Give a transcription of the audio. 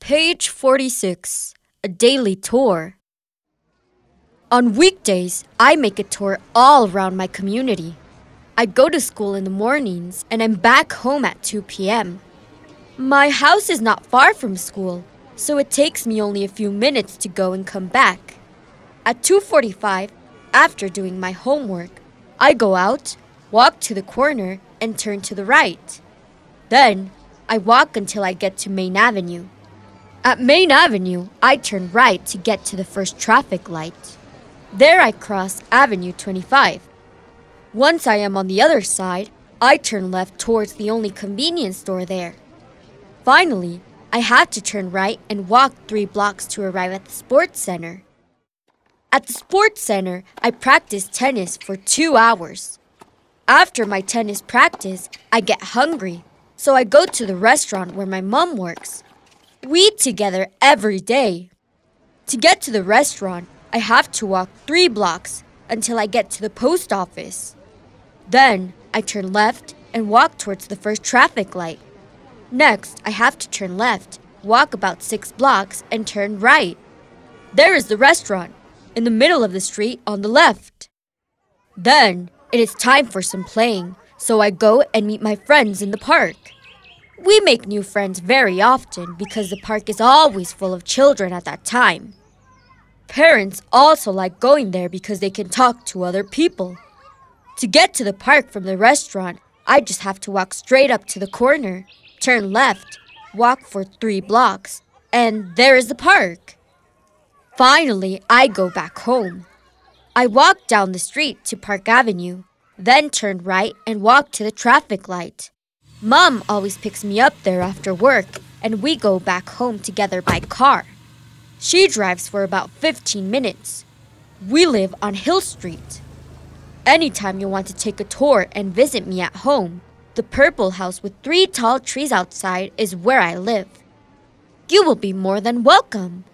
Page 46. A daily tour. On weekdays, I make a tour all around my community. I go to school in the mornings and I'm back home at 2 p.m. My house is not far from school, so it takes me only a few minutes to go and come back. At 2:45, after doing my homework, I go out, walk to the corner, and turn to the right. Then, I walk until I get to Main Avenue. At Main Avenue, I turn right to get to the first traffic light. There I cross Avenue 25. Once I am on the other side, I turn left towards the only convenience store there. Finally, I have to turn right and walk 3 blocks to arrive at the sports center. At the sports center, I practice tennis for 2 hours. After my tennis practice, I get hungry, so I go to the restaurant where my mom works. We eat together every day. To get to the restaurant, I have to walk 3 blocks until I get to the post office. Then, I turn left and walk towards the first traffic light. Next, I have to turn left, walk about 6 blocks, and turn right. There is the restaurant, in the middle of the street on the left. Then, it is time for some playing, so I go and meet my friends in the park. We make new friends very often because the park is always full of children at that time. Parents also like going there because they can talk to other people. To get to the park from the restaurant, I just have to walk straight up to the corner, turn left, walk for 3 blocks, and there is the park. Finally, I go back home. I walk down the street to Park Avenue, then turn right and walk to the traffic light. Mom always picks me up there after work, and we go back home together by car. She drives for about 15 minutes. We live on Hill Street. Anytime you want to take a tour and visit me at home, the purple house with 3 tall trees outside is where I live. You will be more than welcome.